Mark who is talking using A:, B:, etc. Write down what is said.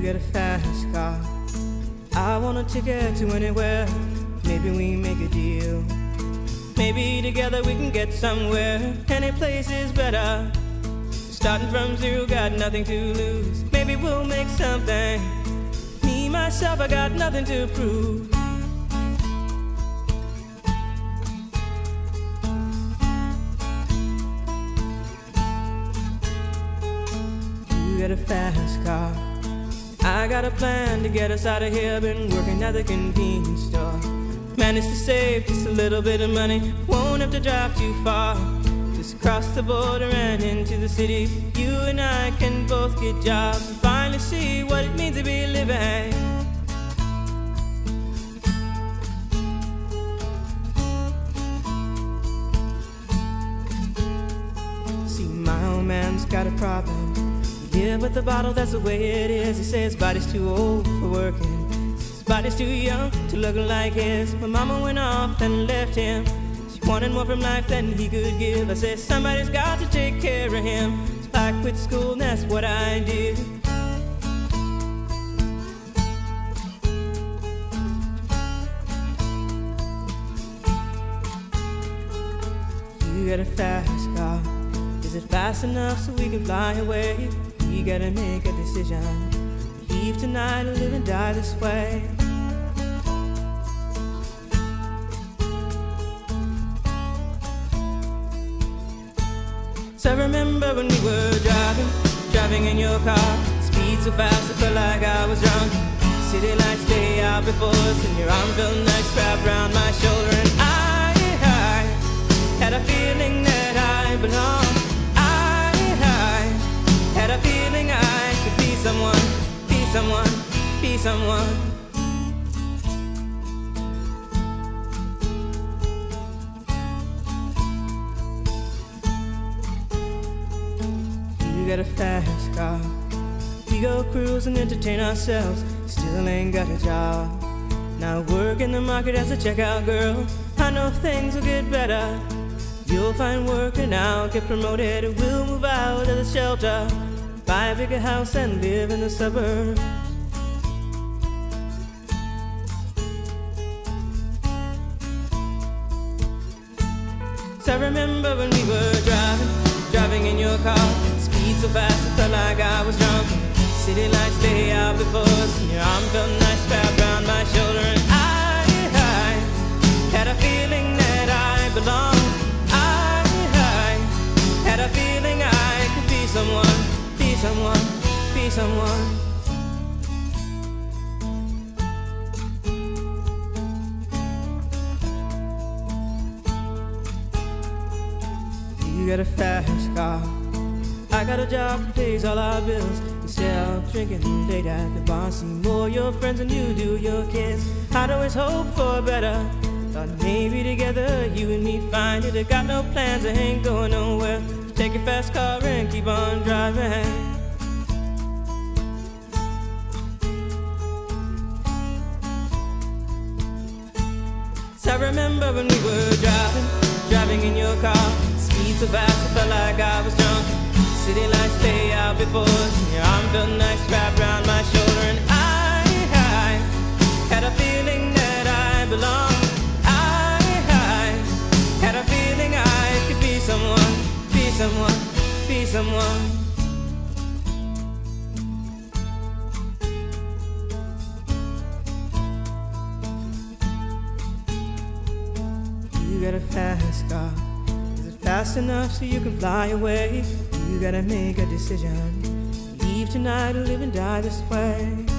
A: get a fast car. I want a ticket to anywhere. Maybe we make a deal. Maybe together we can get somewhere. Any place is better. Starting from zero, got nothing to lose. Maybe we'll make something. Me, myself, I got nothing to prove. You get a fast car. I got a plan to get us out of here. Been working at the convenience store. Managed to save just a little bit of money. Won't have to drive too far. Just cross the border and into the city. You and I can both get jobs and finally see what it means to be living. See, my old man's got a problem. Live with the bottle, that's the way it is. He says his body's too old for working. His body's too young to look like his. My mama went off and left him. She wanted more from life than he could give. I said somebody's got to take care of him. So I quit school and that's what I did. You got a fast car. Is it fast enough so we can fly away? We gotta make a decision. Leave tonight or live and die this way. So I remember when we were driving in your car. Speed so fast I felt like I was drunk. City lights lay out before us, and your arm felt nice wrapped around my shoulder. And I had a feeling that I belonged. Had a feeling I could be someone, be someone, be someone. You got a fast car. We go cruise and entertain ourselves. Still ain't got a job. Now work in the market as a checkout girl. I know things will get better. You'll find work and I'll get promoted. And we'll move out of the shelter, buy a bigger house and live in the suburbs. So I remember when we were driving in your car. Speed so fast I felt like I was drunk. City lights lay out before us, and your arm felt nice wrapped around my shoulder. And I had a feeling that I belonged. I had a feeling I could be someone, be someone, be someone. You got a fast car. I got a job that pays all our bills. Instead of drinking late at the bar, see more your friends than you do your kids. I'd always hope for better. Thought maybe together you and me find it. I got no plans, I ain't going nowhere. Take your fast car and keep on driving. So I remember when we were driving in your car. Speed so fast I felt like I was drunk. City lights lay out before us, and your arm felt nice wrapped around my shoulder. And I had a feeling that I belonged. I had a feeling I could be someone, be someone, be someone. You got a fast car. Is it fast enough so you can fly away? You gotta make a decision. Leave tonight or live and die this way.